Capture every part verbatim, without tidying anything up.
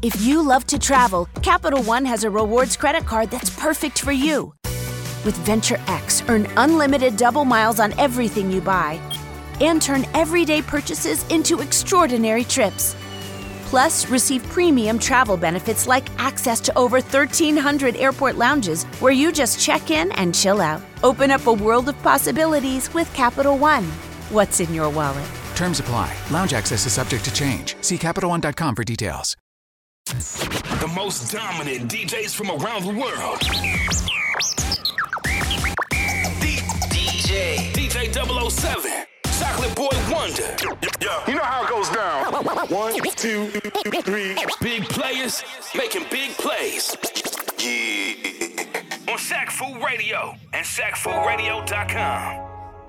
If you love to travel, Capital One has a rewards credit card that's perfect for you. With Venture X, earn unlimited double miles on everything you buy and turn everyday purchases into extraordinary trips. Plus, receive premium travel benefits like access to over thirteen hundred airport lounges where you just check in and chill out. Open up a world of possibilities with Capital One. What's in your wallet? Terms apply. Lounge access is subject to change. See Capital One dot com for details. The most dominant D Js from around the world. D- DJ. D J double oh seven. Chocolate Boy Wonder. You know how it goes down. One, two, three. Big players making big plays. Yeah. On Shaq Fu Radio and Shaq Fu Radio dot com.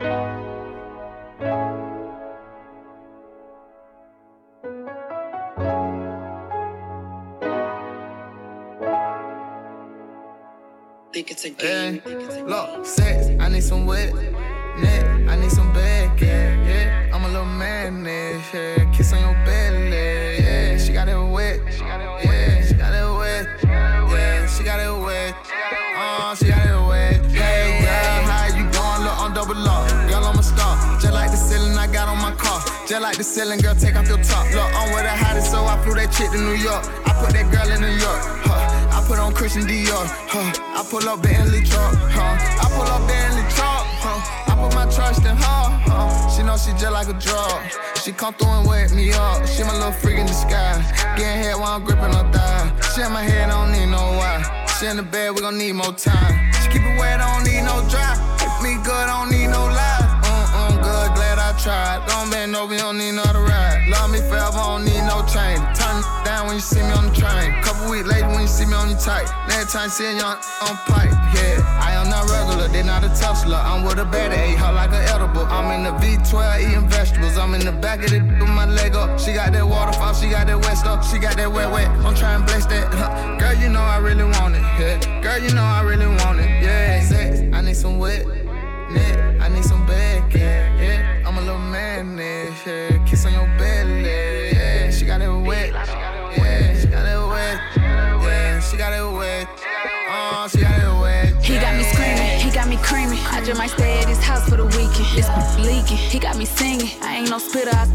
Think it's a game. Hey, look, sex, I need some wet. Net, I need some back, yeah, yeah. I'm a little madness, yeah. Kiss on your belly, yeah. She got it wet, yeah. She got it wet, yeah. She got it wet, oh, she got it wet. Hey, girl, how you going? Look, I'm double up, girl, I'm a star. Just like the ceiling I got on my car. Just like the ceiling, girl, take off your top. Look, I'm with the hottest, so I flew that chick to New York. I put that girl in New York, huh. I put on Christian Dior, huh. I pull up Bentley truck, huh. I pull up Bentley truck, huh. I put my trust in her, huh. She know she just like a drug. She come through and wake me up. She my little freak in disguise. Getting head while I'm gripping her thigh. She in my head, I don't need no why. She in the bed, we gon' need more time. She keep it wet, I don't need no dry. Keep me good, I don't need no lies. Mm-mm, good, glad I tried. Don't bend over, you don't need no to ride. Love me forever, I don't need no chain. Turn down when you see me on the train. Couple weeks later when you see me on your tight. Next time seeing you on, on pipe, yeah. I am not regular, they not a Tesla. I'm with a baddie, ate her like an edible. I'm in the V twelve eating vegetables. I'm in the back of the with my leg up. She got that waterfall, she got that wet stuff. She got that wet wet, I'm trying to bless that. Huh. Girl, you know I really want it, yeah. Girl, you know I really want it, yeah. Sex, I need some wet. Net, I need some back, yeah, yeah. I'm a little madness, yeah. Kiss on your belly, yeah. She got it wet, yeah. She got it wet, yeah. She got it wet, oh, she got it wet. Yeah. He got me screaming, he got me creaming. I just might stay at his house for the weekend. It's leaking, he got me singing. I ain't no spitter, I,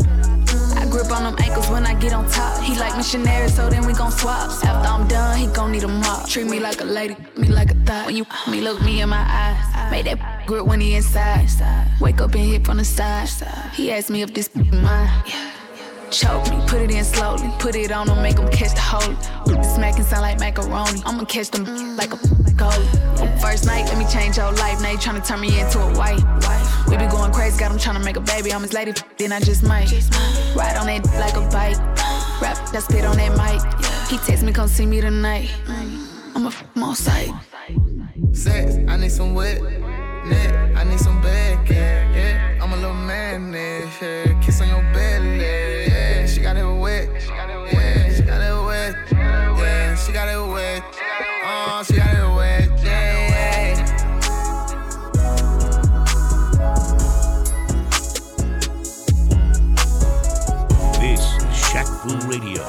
I grip on them ankles when I get on top. He like missionary, so then we gon' swap. After I'm done, he gon' need a mop. Treat me like a lady, me like a thot. When you me, look me in my eyes. Make that grip when he inside. Wake up and hit from the side. He asked me if this mine. Choke me, put it in slowly. Put it on him, make him catch the holy. The smacking sound like macaroni. I'ma catch them like a goalie. First night, let me change your life. Now you tryna turn me into a white wife. We be going crazy, got him tryna make a baby. I'm his lady, then I just might ride on that like a bike. Rap that spit on that mic. He text me, come see me tonight. I'm a f*** on sight. Sex, I need some wet. Net, I need some back, yeah, yeah. I'm a little madness, yeah. Kiss on your belly, yeah. She got it wet, yeah. She got it wet, yeah. She got it wet, oh, she got it wet, yeah. This is Shaq Fu Radio.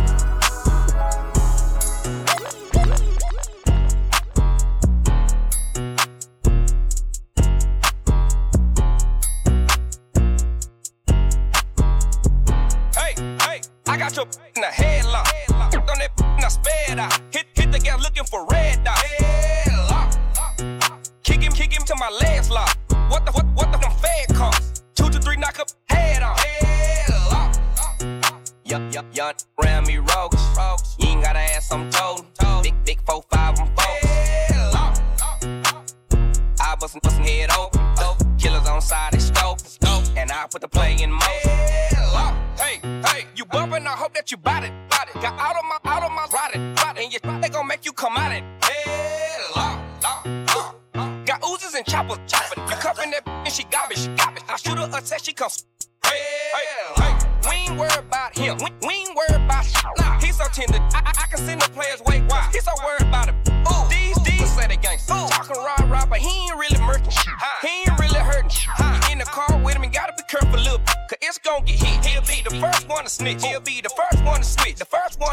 I got your in a headlock. Hooked on that and I sped out. Hit, hit the gas looking for red dot. Headlock. Kick him, kick him till my legs lock. What the, what, what the them fed cost? Two to three, knock up head off. Headlock. Yup, yup, yup. Round me rogues. You ain't gotta ask, I'm told. Big, big four, five, I'm four. Headlock. I bustin', bustin' head open. Killers on side, they scope. And I put the play in motion. Hey, hey, you bumpin', I hope that you bout it, bout it. Got out of my, out of my ride it, ride it. And you, they gon' make you come out it. Hey, law, law, law, law. Got oozes and choppers, choppin'. You cuffin' that and she garbage, she garbage. I shoot her a text, she comes. Hey, hey, hey. We ain't worried about him, we, we ain't worried about shit. Nah, he's so tender, I, I, I can send the players wait, why? He's so worried about it. Ooh, these, these say they gangsta. Talkin' rah, rah, but he ain't really murking shit. He ain't really hurting shit. He in the car with him and gotta be careful, little. Cause it's gon' get hit. He'll be the first one to snitch. He'll be the first one to switch. The first one to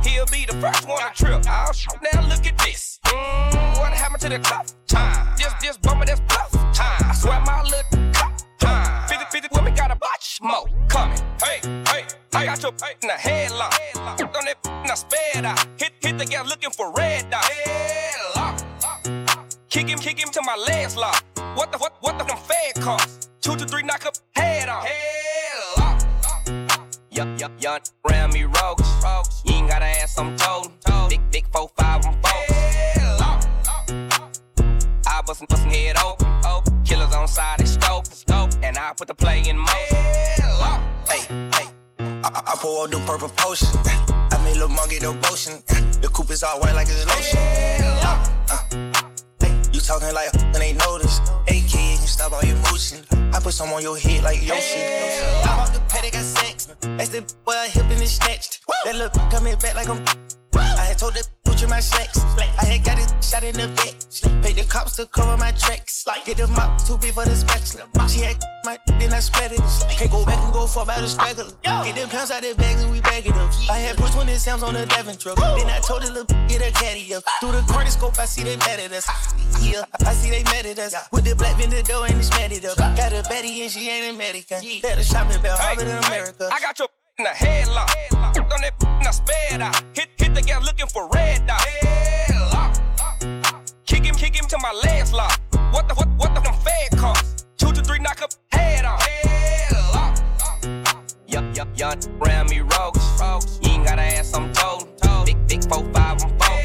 he'll be the first one to trip. Oh, now look at this. Mm, what happened to the tough time? Just, just bummer, that's bluff time. I swear my little cup time. fifty, fifty women got a bunch more coming. Hey, hey, I got your in the headlock. On that and I sped out. Hit, hit the gas looking for red dot. Headlock. Kick him, kick him till my legs lock. What the, what, what the them fed cost? Two to three knock up head off. Headlock. Yup, yup, young, round me rogues. You ain't gotta ask, I'm told. Big, big four, five, I'm four. I bustin', bustin' head open. Killers on side, they scope. And I put the play in motion. Hey, hey. I, I pour out the purple potion. I made Lil' Monkey the motion. The coupe is all white like it's lotion. Uh, uh. You talking like when they notice. A K, you can stop all your motion. I put some on your head like Yoshi. I'm off the paddock, got sex. That's the boy I hip and it snatched. That look coming back like I'm. I had told that put you my slacks. I had got it shot in the back. Paid the cops to cover my tracks. Get the mop too big for the spatula. She had my then I spread it. Can't go back and go for about a straggler. Get them pounds out the bags and we bag it up. I had put twenty Sam's on the Devon truck. Then I told the little get a caddy up. Through the cortiscope I see they mad at us. Yeah, I see they mad at us. With the black vendor door and it's mad it up. Got a Betty and she ain't American. Let her shopping bell Harvard in America. I got your in the headlock. On that and I sped out. Hit, hit the gas looking for red dot. Headlock. Kick him, kick him till my legs lock. What the, what, what the them fed cost? Two to three knock up head off. Headlock. Yup, yup, young, round me rogues. You ain't gotta ask, I'm told. Big, big four, five, I'm four.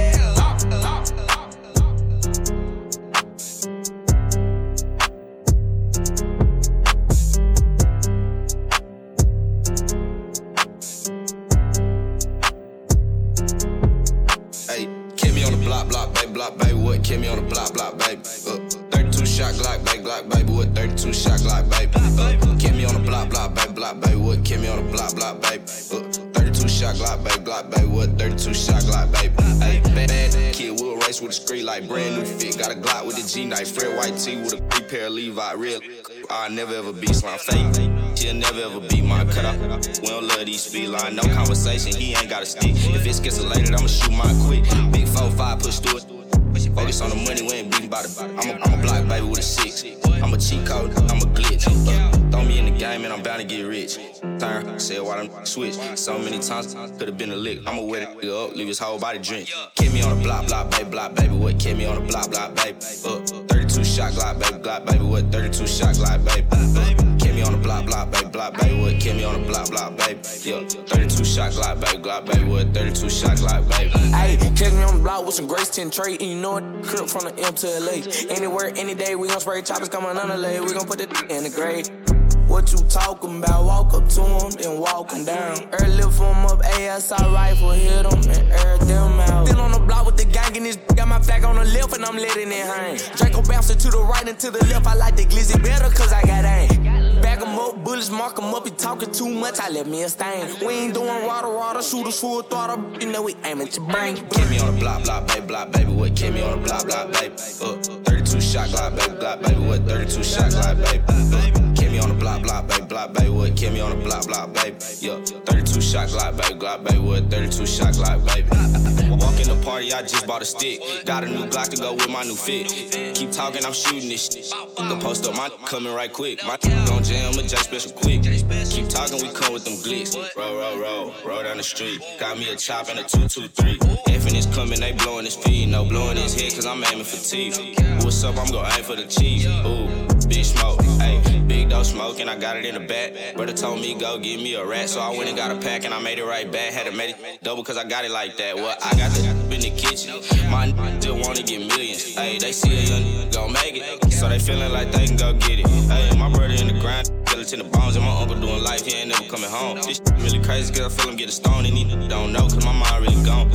Block, block, baby, block, baby, what? Kill me on the block, block, baby. Uh, thirty-two shot Glock, baby, Glock, baby, what? thirty-two shot Glock, baby. Uh, kill me on the block, block, baby, block, baby, what? Kill me on the block, block, baby. Uh, thirty-two shot Glock, baby, Glock, baby, what? thirty-two shot Glock, baby. Hey, bad, bad kid, we'll race with a screen like brand new fit. Got a Glock with a G knife, Fred white tee with a three pair of Levi, real. I'll never ever be slime fake. She'll never ever be my cutout. We don't love these speed line, no conversation, he ain't got a stick. If it gets elated, I'ma shoot mine quick. Big four, five, push through it. Focus on the money, we ain't beating by the body. I'm a, I'm a block baby with a six. I'm a cheat code, I'm a glitch. Uh, throw me in the game and I'm bound to get rich. Turn, said why them switch. So many times, could've been a lick. I'ma wet it up, leave his whole body drink. Kill me on the block, block, baby, block, baby, what? Kill me on the block, block, baby. Uh, thirty-two shot Glock, baby, Glock, baby, what? thirty-two shot Glock, baby. Uh, kill me on the block, block, baby, block, baby, what? Kill me on the block, block, baby. Yeah, thirty-two shot Glock, baby, Glock, baby, what? thirty-two shot Glock, baby. Hey, catch me on the block with some Grace ten trade, and you know it, crib from the M to L A. Anywhere, any day, we gon' spray choppers coming on the lay. We gon' put it in the grade. What you talking about? Walk up to him, then walk him down. Early lift him up, A S I rifle, hit him and air them out. Still on the block with the gang and this got my flag on the left and I'm letting it hang. Draco bouncing to the right and to the left, I like the glizzy better cause I got aim. Back him up, bullets mark him up, he talking too much, I let me a stain. We ain't doing water, water, shooters full throttle, you know we aim at your brain. Kill me on the block, block, baby, block, baby, what? Kill me on the block, block, baby. Uh, thirty-two shot Glock, baby, Glock, baby, what? thirty-two shot Glock, baby. Uh, kill me on the block, block, baby, block, baby, what? Kill me on the block, block, baby. Yeah, thirty-two shot Glock, baby, Glock, baby, what? thirty-two shot Glock, baby. Walk in the party, I just bought a stick. Got a new Glock to go with my new fit. Keep talking, I'm shooting this shit. The post up, my coming right quick. My gon' jam a J special quick. Keep talking, we come with them glicks. Roll, roll, roll, roll down the street. Got me a chop and a two two three. F and it's coming, they blowing his feet. No blowing his head, cause I'm aiming for teeth. What's up, I'm gon' aim for the chief. Ooh, big smoke, ayy. Big dope smoke and I got it in the back. Brother told me go give me a rat, so I went and got a pack and I made it right back. Had to make it double cause I got it like that. Well, I got the in the kitchen. My still wanna get millions. Ayy, they see a young nigga gon' make it, so they feeling like they can go get it. Ayy, my brother in the grind, skeleton the bones, and my uncle doing life, he ain't never coming home. This shit really crazy cause I feel him get a stone and he don't know cause my mind really gone.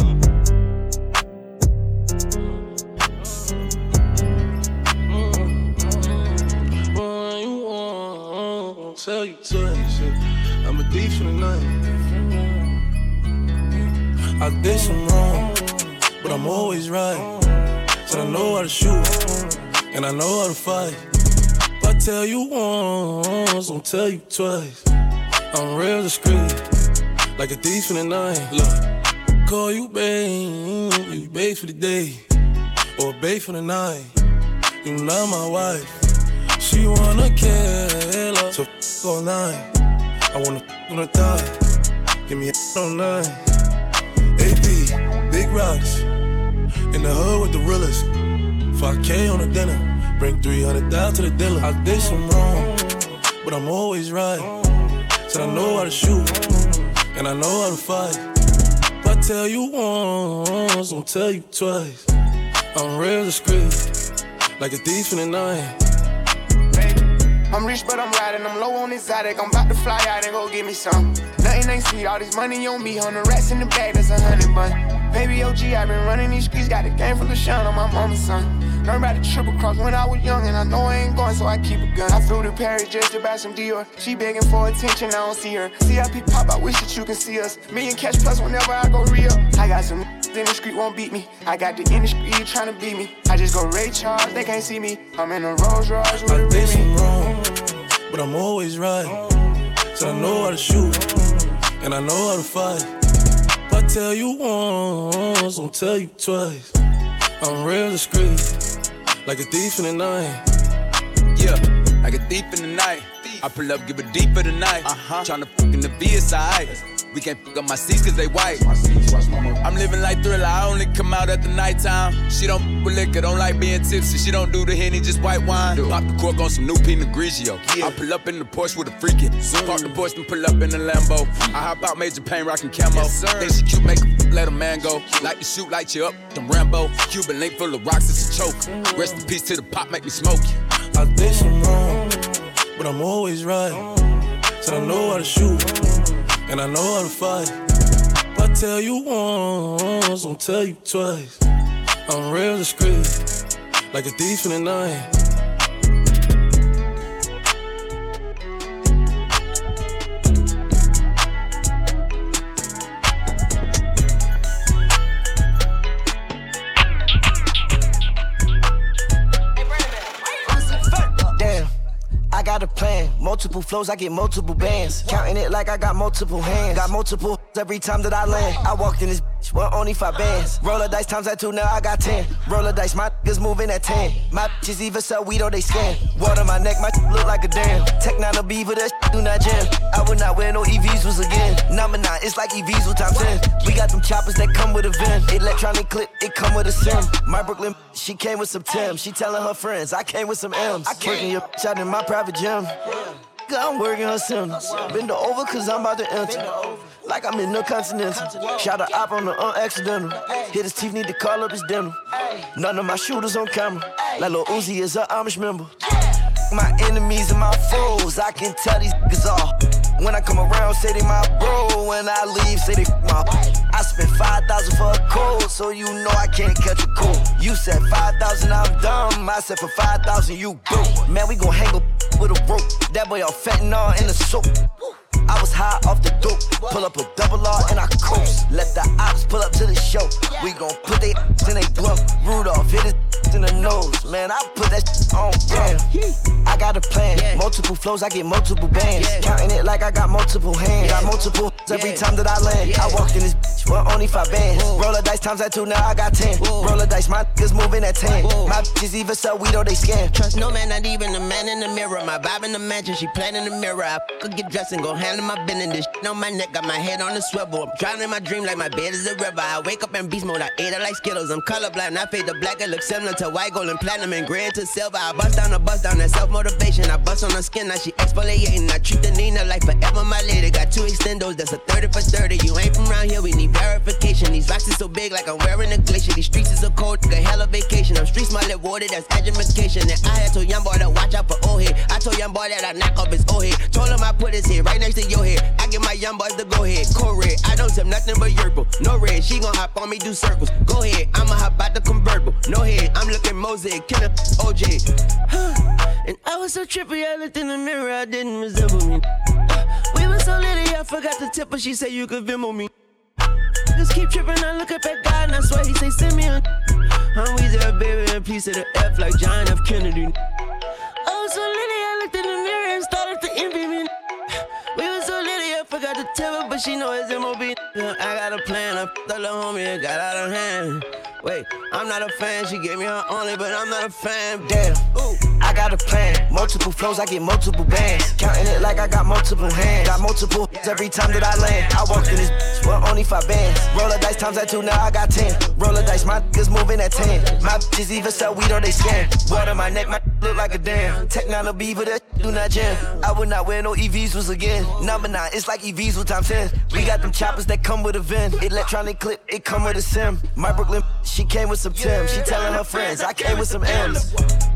Tell you twice, yeah. I'm a thief in the night. I did some wrong, but I'm always right. Said I know how to shoot, and I know how to fight. If I tell you once, I'll tell you twice. I'm real discreet, like a thief in the night. Look, call you babe, you babe for the day, or babe for the night. You not my wife. She wanna kill her, so f*** all night. I wanna f*** on her thigh. Give me a f*** on nine. A P, big rocks. In the hood with the realest. five K on the dinner. Bring three hundred down to the dealer. I did some wrong, but I'm always right. Said I know how to shoot, and I know how to fight. If I tell you once, I'll tell you twice. I'm real discreet, like a thief in the night. I'm rich, but I'm riding. I'm low on exotic. I'm about to fly out and go get me some. Nothing ain't sweet. All this money on me. Hundred rats in the bag. That's a hundred bun. Baby O G, I been running these streets. Got a game full of shine on my mama's son. Learned about the triple cross when I was young, and I know I ain't going, so I keep a gun. I flew to Paris just to buy some Dior. She begging for attention, I don't see her. C I P pop, I wish that you can see us. Million cash plus whenever I go real. I got some in the street won't beat me. I got the industry trying to beat me. I just go Ray Charles, they can't see me. I'm in a Rolls Royce with a did some Remy. wrong, but I'm always right. So I know how to shoot, and I know how to fight. If I tell you once, I'll tell you twice. I'm real discreet, like a thief in the night. Yeah, like a thief in the night. I pull up, give it deep for the night. Uh-huh. Tryna fuck in the V S I. We can't fuck up my seats cause they white. I'm living like Thriller, I only come out at the nighttime. She don't fuck with liquor, don't like being tipsy. She don't do the Henny, just white wine. Pop the cork on some new Pinot Grigio. Yeah. I pull up in the Porsche with a freakin'. Park the Porsche and pull up in the Lambo. I hop out, Major Payne, rockin' camo. Yes, think she cute, make her f- let a man go. Like to shoot, light you up, them Rambo. Cuban link full of rocks, it's a choke. Rest in peace to the pop, make me smoke you. I did some wrong, but I'm always right. So I know how to shoot, and I know how to fight. If I tell you once, I'll tell you twice. I'm real discreet, like a thief in the night. I got a plan, multiple flows, I get multiple bands. Counting it like I got multiple hands. Got multiple every time that I land. I walked in this bitch, well, only five bands. Roller dice times that two, now I got ten. Roller dice, my niggas moving at ten. My bitches even sell weed or they scan. Water my neck, my look like a dam. Tech nine a beaver, that do not jam. I would not wear no E Vs was again. Number nine, it's like E Vs with time ten. We got them choppers that come with a VIN. Electronic clip, it come with a sim. My Brooklyn, she came with some Tim. She telling her friends, I came with some M's. I working your bitch out in my private gym. I'm working her sims. Bend her over cause I'm about to enter. Like I'm in the Continental. Shot a op on the unaccidental. Hit his teeth, need to call up his dental. None of my shooters on camera. Like Lil Uzi is a Amish member. My enemies and my foes, I can tell these niggas all. When I come around, say they my bro. When I leave, say they my. I spent five thousand for a cold, so you know I can't catch a cold. You said five thousand, I'm dumb. I said for five thousand, you broke. Man, we gon' hang up with a rope. That boy all fentanyl in the soap. I was high off the dope. Pull up a double R and I coast. Let the ops pull up to the show. We gon' put they in they glove. Rudolph hit his in the nose. Man, I put that on damn. I got a plan. Multiple flows, I get multiple bands. Counting it like I got multiple hands. Got multiple every time that I land. I walked in this bitch, well, only five bands. Roller dice times that two, now I got ten. Roller dice, my niggas moving at ten. My bitches even sell weed or they scan. Trust no man, not even the man in the mirror. My vibe in the mansion, she playing in the mirror. I could get dressed and go handle my business. This shit on my neck, got my head on the swivel. I'm drowning in my dream like my bed is a river. I wake up in beast mode, I ate it like Skittles. I'm colorblind, I fade the black, it looks similar to white, gold, and platinum, and gray to silver. I bust down, I bust down, that self-motivation. I bust on her skin, now she exfoliating. I treat the Nina like forever my lady. Got two extendos, that's a thirty for thirty. You ain't from around here, we need verification. These rocks is so big, like I'm wearing a glacier. These streets is so cold, like a hell of vacation. I'm street smart, like water, that's education. And I had told young boy to watch out for old head. I told young boy that I knock off his old head. Told him I put his head right next to your head. I give my young boys the go ahead. Cold red, I don't sip nothing but yerba. No red, she gon' hop on me, do circles. Go ahead, I'ma hop out the convertible. No head, I'm looking mosaic, killer O J. And I was so trippy, I looked in the mirror, I didn't resemble me. We were so litty, I forgot the tip, but she said you could Venmo me. Just keep tripping, I look up at God, and I swear he say send me a. I'm Weezy, baby, and piece of the F like John F. Kennedy. I was so litty, I looked in the mirror and started to envy me. We were so litty, I forgot the temper, but she know it's M O B. I got a plan, I f***ed the little homie, it got out of hand. Wait, I'm not a fan, she gave me her only, but I'm not a fan. Damn, ooh, I got a plan. Multiple flows, I get multiple bands. Counting it like I got multiple hands. Got multiple every time that I land. I walked in this bitch with only five bands. Roll the dice times that two, now I got ten. Roll the dice, my niggas moving at ten. My bitches even sell weed or they scam. Water my neck, my look like a dam. Tech nine a beaver, that do not jam. I would not wear no E Vs was again. Number nine, it's like E Vs with time ten. We got them choppers that come with a VIN. Electronic clip, it come with a sim. My Brooklyn, she came with some Tim. She telling her friends, I came with some M's.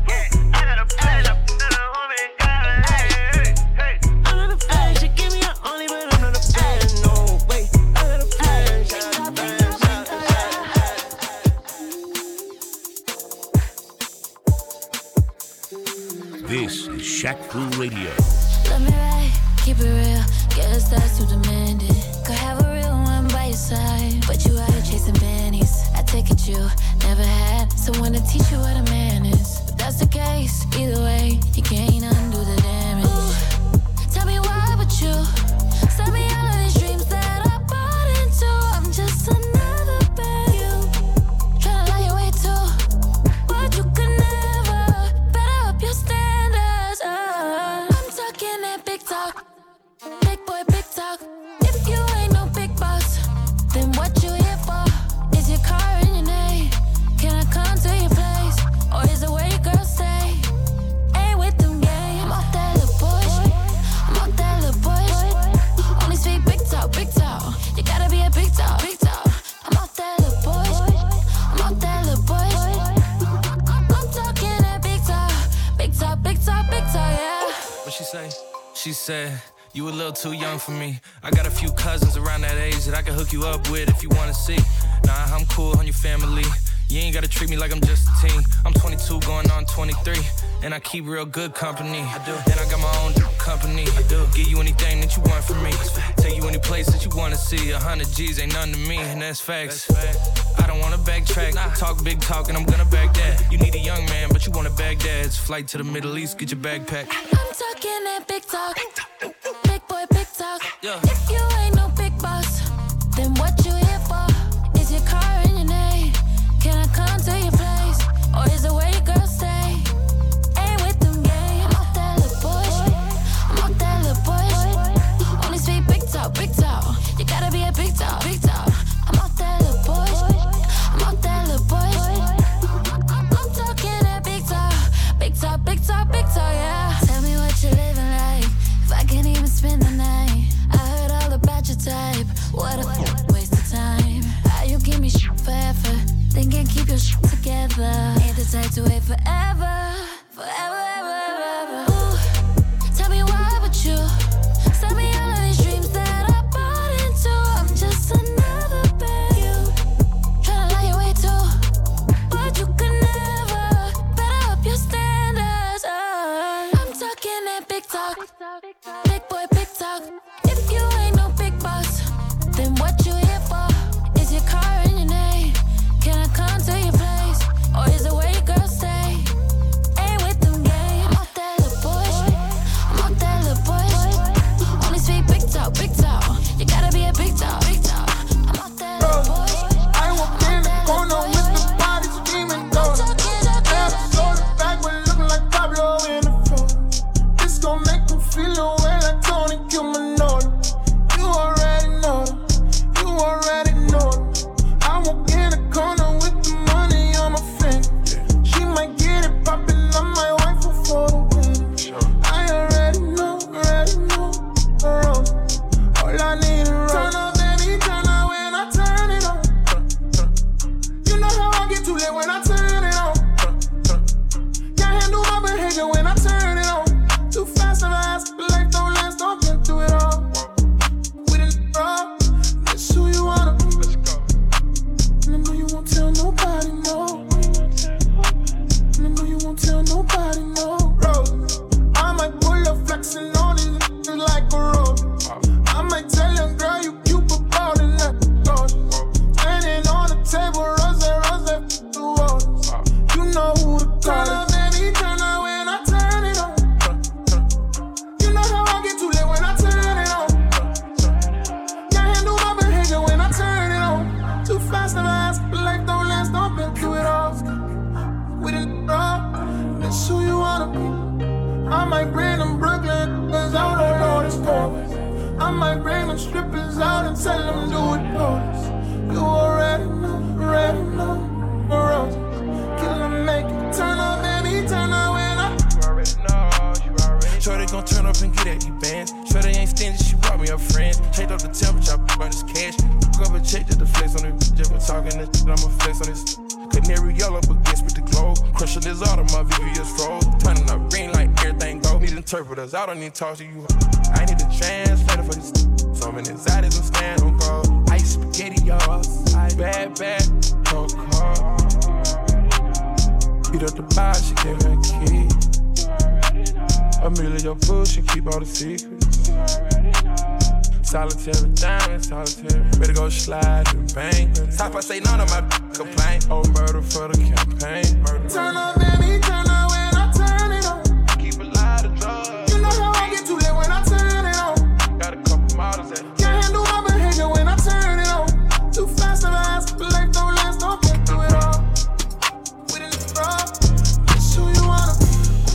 This is Shaq Fu Radio. Let me ride, keep it real. Guess that's too demanding. Could have a real one by your side, but you out here chasing bannies. I take it you never had someone to teach you what a man is. If that's the case, either way, you can't undo the damage. Ooh, tell me why but you send me all of these dreams that I bought into. I'm just another bad you, tryna lie your way too, but you could never better up your standards. uh, I'm talking that big talk, big boy big talk. If you ain't no big boss, then what you here for? Is your car in your name? Can I come to your place? Or is it where your girl stay? Ain't with them games. I'm off that little push, I'm off that little push. Only speak big talk, big talk. You gotta be a big talk, big talk. I'm off that little push, I'm off that little push. I'm talking that big talk, big talk, big talk, big talk, yeah. What she say? She said, you a little too young for me. I got a few cousins around that age that I can hook you up with if you wanna see. Nah, I'm cool on your family. You ain't gotta treat me like I'm just a teen. I'm twenty-two going on twenty-three, and I keep real good company. I do. And I got my own company. I do. Give you anything that you want from me. Take you any place that you wanna see. A hundred G's ain't nothing to me, and that's facts. I don't wanna backtrack. Talk big talk, and I'm gonna back that. You need a young man, but you wanna Baghdad. It's flight to the Middle East, get your backpack. I'm talking that big talk, big boy big talk. Yeah. If you ain't no big boss, then what you here for? Is your car in your name? Can I come to your place? Or is it where your girl stay? Ain't with them games. I'm off that little push, I'm off that little push. Only speak big talk, big talk. You gotta be a big talk, big talk. I'm off that little push, I'm off that little push. I'm talking that big talk, big talk, big talk, big talk, yeah. Tell me fast, never ask for life, don't last, don't been through it all. We didn't know, that's who you wanna be. I might bring them Brooklyn, cause I don't know this chorus. I might bring them strippers out and tell them do it chorus. You already know, already know, roses. Kill them, make it turn up, baby, turn up when I. You already know, you already know. Sure they gon' turn up and get at these bands. Sure they ain't stingy, she brought me her friends. Checked up the temperature, I brought this cash. Took up a check just to flex on this. Just for talking this shit, I'ma flex on this. Canary yellow, but guess with the glow. Crushing this auto, my V V S froze. Turning up green like everything go. Need interpreters, I don't need to talk to you. I need a translator for this. So many anxieties, I'm stand on call. Ice spaghetti, y'all. Bad, bad, cold call. Beat up the bar, she gave me a key. Amelia, your food, she keep all the secrets. Solitary diamond, solitary. Better go slide and bang. Top, I say none of my complaint. Oh, murder for the campaign. Murder. Turn up, baby, turn up when I turn it on. Keep a lot of drugs. You know how I get too late when I turn it on. Got a couple models that can't handle my behavior when I turn it on. Too fast, never ask for life, don't last, don't get through it all. We didn't fraud, that's who you wanna be.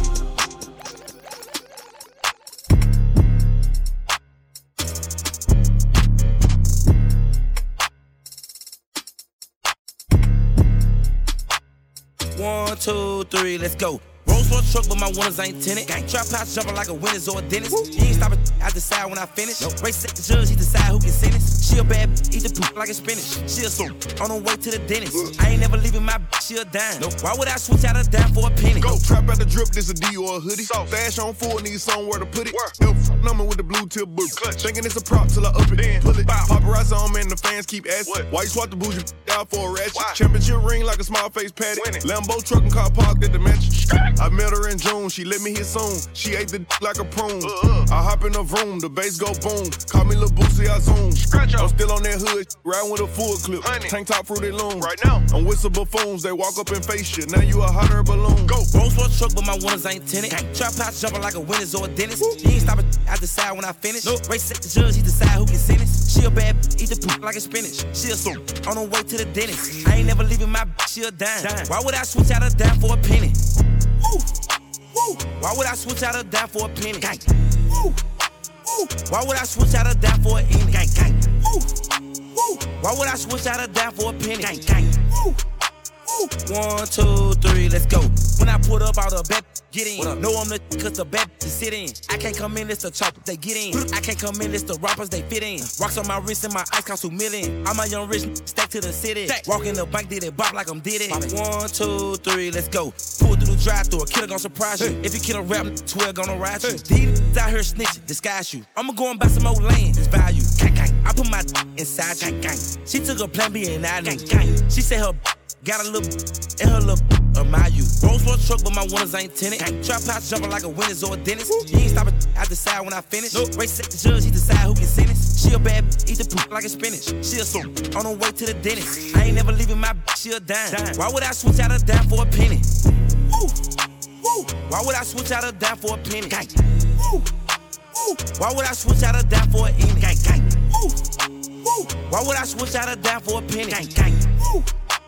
One, two, three, let's go. Rolls Royce truck, but my winners ain't tinted. Gang trap house jumping like a winner's or a dentist. You ain't stopping, I decide when I finish. Nope. Race set the judge, he decide who can sentence. She a bad, eat the poop like a spinach. She a soup, on her way to the dentist. I ain't never leaving my bitch, she a dime. Nope. Why would I switch out a dime for a penny? Go trap at the drip, this a D or a hoodie. Stash on full, need somewhere to put it. F number with the blue tip boot. Thinking it's a prop till I up it, then pull it. Paparazzi on me and the fans keep asking. Why you swap the bougie out for a ratchet? Why? Championship ring like a small face patty. Lambo truck and car parked at the mansion. I met her in June, she let me hit soon. She ate the d- like a prune. Uh-uh. I hop in the room, the bass go boom. Call me Lil Boosie, I zoom. Scratch I'm still on that hood, riding with a full clip. Honey. Tank top fruity loom. Right now, I'm with some buffoons, they walk up and face shit. Now you a hot air balloon. Go. Rolls Royce truck, but my winners ain't tinted. Trap house jumping like a winner's or a dentist. Woo. You ain't stopping, I decide when I finish. Nope. Race set the judge, he decide who can sentence. She a bad, eat the poop like a spinach. She a soup, on her way to the dentist. I ain't never leaving my bitch, she a dime. dime. Why would I switch out a dime for a penny? Woo. Woo. Why would I switch out a dime for a penny? Gang. Woo. Woo. Why would I switch out a dime for a penny? Gang, gang. Woo. Woo. Why would I switch out a dime for a penny? Gang, gang. Woo. Woo. One, two, three, let's go. When I put up all the bet, get in. Know I'm the cause the bet to sit in. I can't come in, it's the chopper, they get in. I can't come in, it's the rappers, they fit in. Rocks on my wrist and my ice cost two million. I'm a young rich, stack to the city. Walk in the bank, did it bop like I'm did it. One, two, three, let's go. Pull through the drive-thru, a killer gon' surprise you. If you kill a rap, twelve gonna ride you. These out here snitching, disguise you. I'ma go and buy some more land, it's value. Gang, gang. I put my inside you. Gang, gang. She took a plan B and I knew. Gang, gang. She said her got a little in her little of my youth. Rolls Royce truck, but my winners ain't tinted. Trap house jumping like a winner's or a dentist. You ain't stopping, I decide when I finish. Nope. Race set the judge, he decide who can sentence. She a bad, eat the poop like a spinach. She a soup, on her way to the dentist. I ain't never leaving my bitch, she a dime. dime. Why would I switch out a dime for a penny? Woo. Woo. Why would I switch out a dime for a penny? Gang. Woo. Woo. Why would I switch out a dime for a penny? Gang, gang. Woo. Woo. Why would I switch out a dime for a penny? Gang, gang. Woo.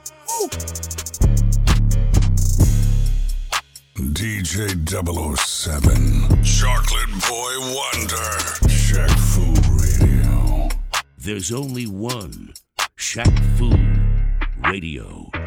D J double oh seven, Chocolate Boy Wonder, Shaq Fu Radio. There's only one Shaq Fu Radio.